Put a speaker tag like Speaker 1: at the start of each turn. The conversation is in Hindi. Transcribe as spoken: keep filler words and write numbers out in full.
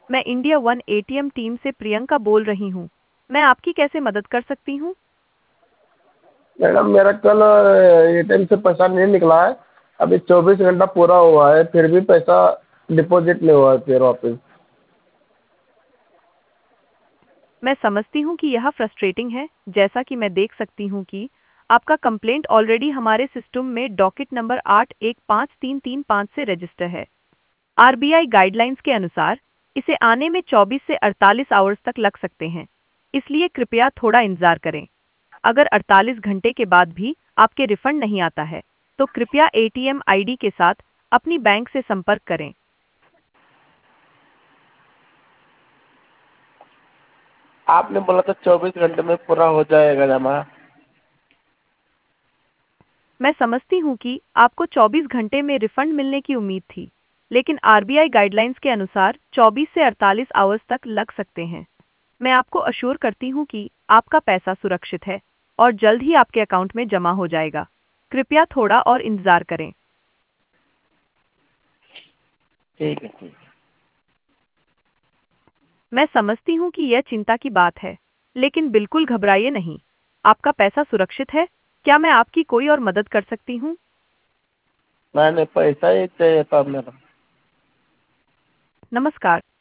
Speaker 1: मैं इंडिया वन एटीएम टीम से प्रियंका बोल रही हूँ। मैं आपकी कैसे मदद कर सकती हूँ?
Speaker 2: मैडम मेरा कल एटीएम से पैसा नहीं निकला है। अभी चौबीस घंटा पूरा हुआ है फिर भी पैसा डिपॉजिट नहीं हुआ है फिर वापस।
Speaker 1: मैं समझती हूँ कि यह फ्रस्ट्रेटिंग है। जैसा कि मैं देख सकती हूँ कि आपका कंप्लेंट ऑलरेडी हमारे सिस्टम में डॉकेट नंबर आठ एक पाँच तीन तीन पाँच से रजिस्टर है। आरबीआई गाइडलाइंस के अनुसार इसे आने में चौबीस से अड़तालीस आवर्स तक लग सकते हैं, इसलिए कृपया थोड़ा इंतजार करें। अगर अड़तालीस घंटे के बाद भी आपके रिफंड नहीं आता है, तो कृपया एटीएम आईडी के साथ अपनी बैंक से संपर्क करें।
Speaker 2: आपने बोला था चौबीस घंटे में पूरा हो जाएगा जमा।
Speaker 1: मैं समझती हूँ कि आपको चौबीस घंटे में रिफंड मिलने की उम्मीद थी, लेकिन आरबीआई गाइडलाइंस के अनुसार चौबीस से अड़तालीस आवर्स तक लग सकते हैं। मैं आपको अश्योर करती हूँ कि आपका पैसा सुरक्षित है और जल्द ही आपके अकाउंट में जमा हो जाएगा। कृपया थोड़ा और इंतजार करें।
Speaker 2: ठीक है ठीक है।
Speaker 1: मैं समझती हूँ कि यह चिंता की बात है, लेकिन बिल्कुल घबराइए नहीं। आपका पैसा सुरक्षित है। क्या मैं आपकी कोई और मदद कर सकती हूँ?
Speaker 2: मैंने पैसा ही चाहिए था मेरा।
Speaker 1: नमस्कार।